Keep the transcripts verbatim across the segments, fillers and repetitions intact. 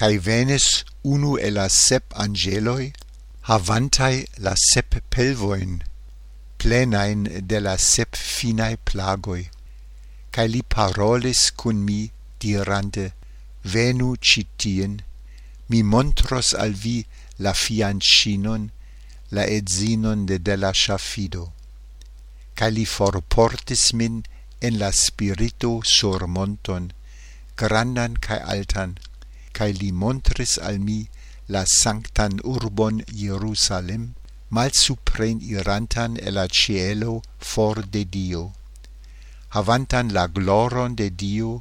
cae venis unu el la sep angeloi, havantai la sep pelvoin, plenain de la sep finae plagoi, cae li parolis cun mi, dirante, venu citien, mi montros al vi la fiancinon, la edzinon de de la ŝafido. Cae li forportis min en la spirito sur monton, grandan cae altan, cae li montris al mi la sanctan urbon Jerusalem, malsupren irantan el la cielo for de Dio, havantan la gloron de Dio.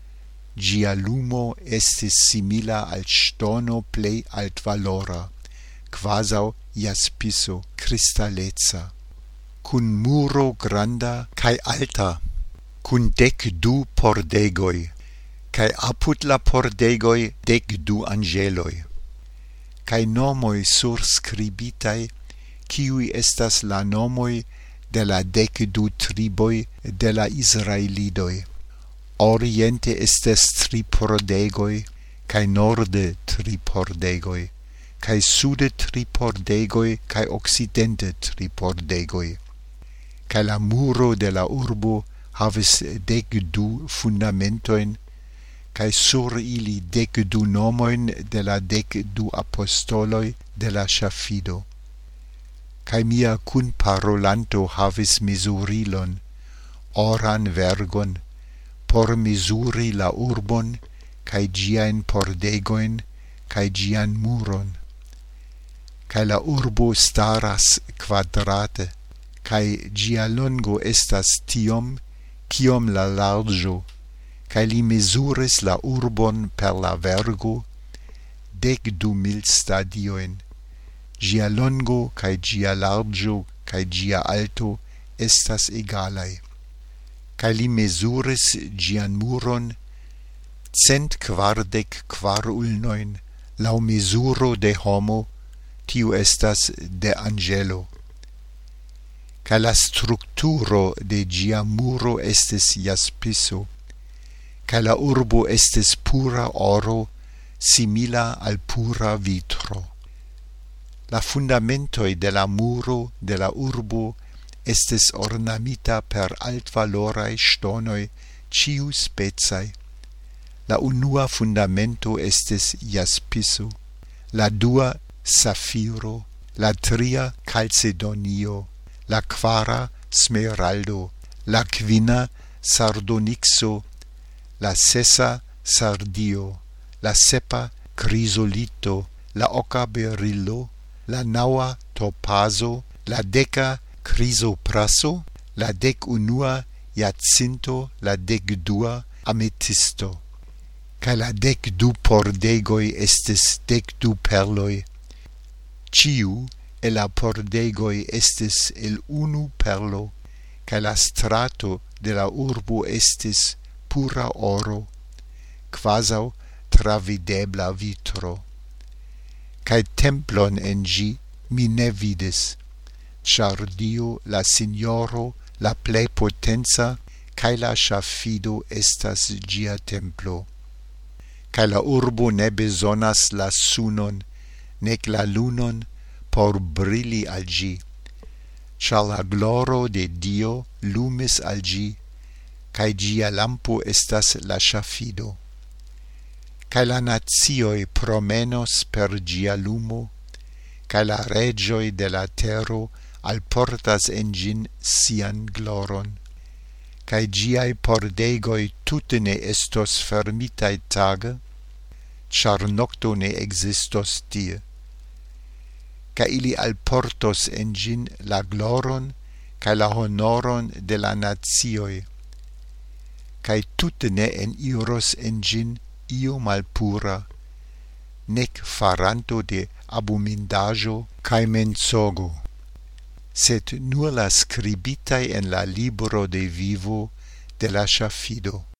Gia lumo estis simila al stono plei altvalora, quasau jaspiso cristaleca, cun muro granda cae alta, cun dec du pordegoi, cae apud la pordegoi dec du angeloi, cae nomoi surscribitai, kiui estas la nomoi de la dec du triboi de la Israelidoi. Oriente estes tri pordegoi, cae norde tri pordegoi, cae sude tri pordegoi, cae occidente tri pordegoi. Cae la muro de la urbo havis dec du fundamentoin, cae sur ili dec du nomoin de la dec du apostoloi de la ŝafido. Cae mia cun parolanto havis mesurilon, oran vergon, por mesuri la urbon, cae giain pordegoin, cae gian muron. Cae la urbo staras quadrate, cae gia longo estas tiom, kiom la largo, cae li mesuris la urbon per la vergo, dec du mil stadioin. Gia longo, cae gia largo, cae gia alto estas egalai. Cae li mesuris gian muron cent quardec quar ulnoin, lau mesuro de homo, tiu estas de angelo. Cae la structuro de gia muro estis jaspiso, cae la urbo estis pura oro, simila al pura vitro. La fundamentoi de la muro de la urbo estis ornamita per altvalorai stonoi ciu specai. La unua fundamento estis jaspiso, la dua safiro, la tria calcedonio, la quara smeraldo, la quina sardonyxo, la sesa sardio, la sepa crisolito, la oca berillo, la naua topazo, la deca crisopraso, la dec unua jacinto, la dec dua ametisto. Cae la dec du pordegoi estis dec du perloi. Ciu e la pordegoi estis el unu perlo, cae la strato de la urbo estis pura oro, quasau travidebla vitro. Cae templon en gi mi ne vidis, char Dio, la Signoro, la plei potenza, cae la ŝafido estas gia templo. Cae la urbo ne besonas la sunon, nec la lunon, por brili al gi, char la gloro de Dio lumis al gi, cae gia lampo estas la ŝafido. Cae la nazioi promenos per gia lumo, cae la regioi de la tero alportas en gin sian gloron, cae giai pordegoi tute ne estos fermitai tage, char nocto ne existos tie. Cae ili alportos en gin la gloron, cae la honoron de la nazioi, cae tute ne eniros en gin io malpura, nec faranto de abomindajo cae mensogo, sed nur la scribitai en la libro de vivo de la ŝafido.